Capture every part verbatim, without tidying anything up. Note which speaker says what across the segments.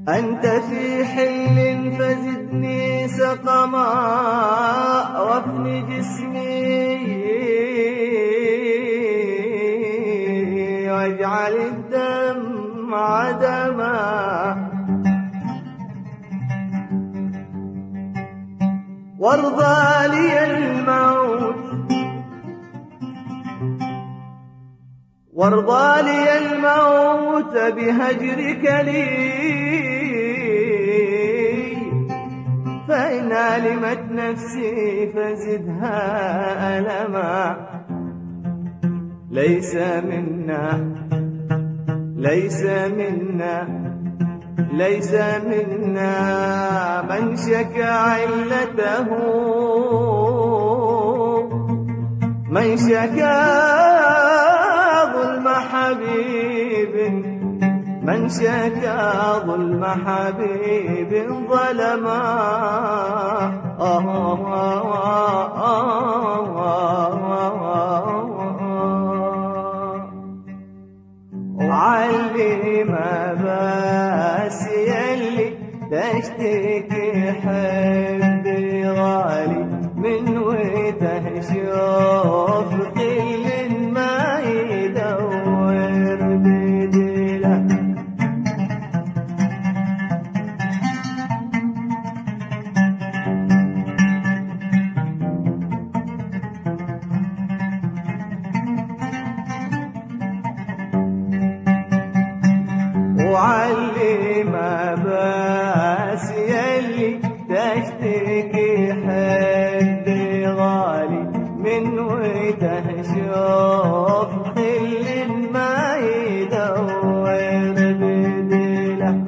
Speaker 1: أنت في حل فزدني سقما وافن جسمي واجعل الدمع دما وارضى لي الموت وارضى لي الموت بهجرك لي فإن علمت نفسي فزدها ألما ليس منا ليس منا ليس منا من شكى علته من شكى ظلم حبيب من شكى ظلم حبيب ظلما وعلي ما باسي اللي تشتكي حبي غالي من وده شوف قل ما يدور بدله وعلي ما باسي اللي تشتكي حبي غالي من وده شوف خل ما يدور بدله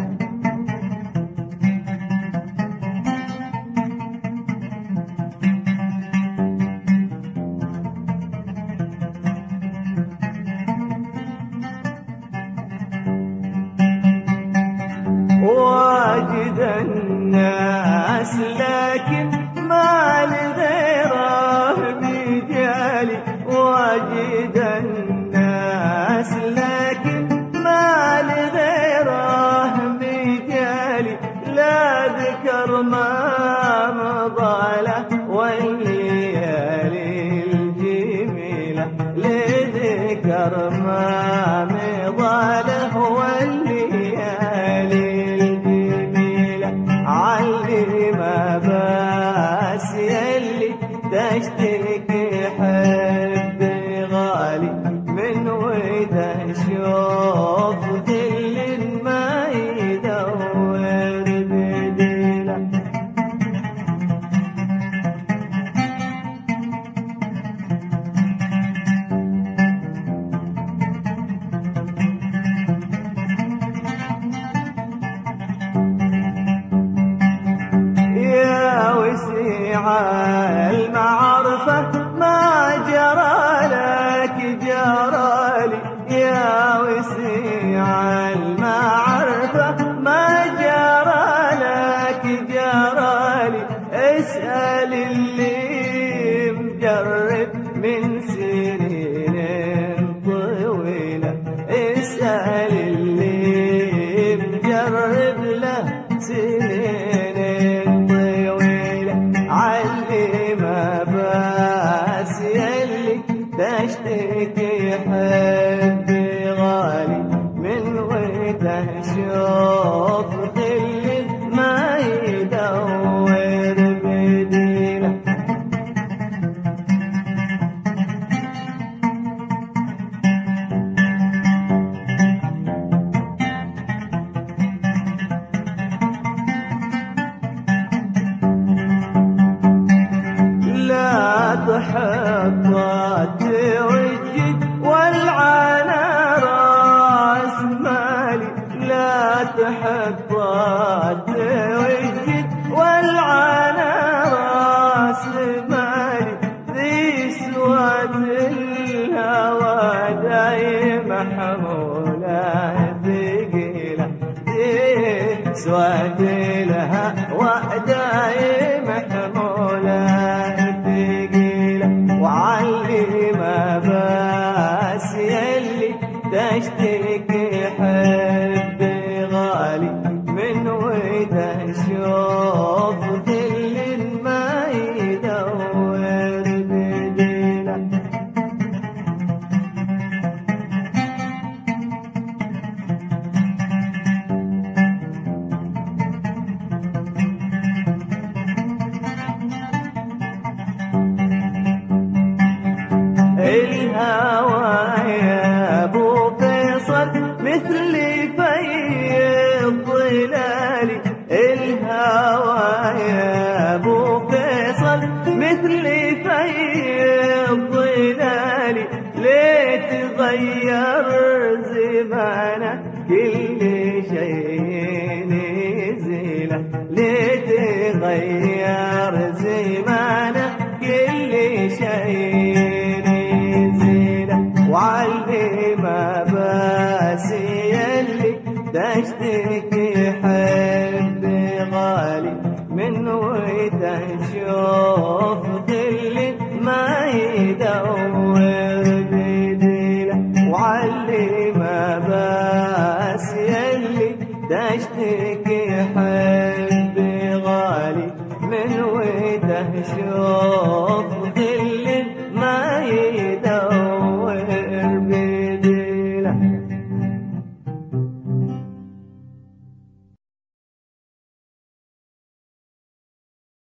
Speaker 1: واجد الناس لكن ما لغيره بجالي واجد الناس لكن ما لغيره بجالي لا ذكر ما مضى له والليالي الجميلة لذكر ما مضى له والليالي علي ما باسي اللي تشتكي حبي غالي من وده شوف ظل ما يدور بدله المعرفة ما جرى لك جرالي يا وسيع المعرفة ما جرى لك جرالي اسأل اللي مجرب من سنين طويلة اسأل اللي مجرب له سنين طويلة علي ما باسي اللي تشتكي حبي غالي من وده شوف ظل ما يدور بدله لا تحط توجد والعنا راس مالي لا تحط توجد والعنا راس مالي ذي سواد الهوى دايم حمولة ثقيلة ذي سواد الهوى دايم حمولة وعلي ما باسي اللي تشتكي حبي غالي من تشوف ظل ما يدور بديله. الهوى يا ابو فيصل مثل فيض ظلالي، الهوى يا ابو فيصل مثل فيض ظلالي، ليه تغير زمانه كل شيء نزله، ليه تغير زمانه كل شيء وعلم بس يلي تشتكي حب غالي من وتشوف ظل ما يدور بديله، وعلم بس يلي تشتكي حب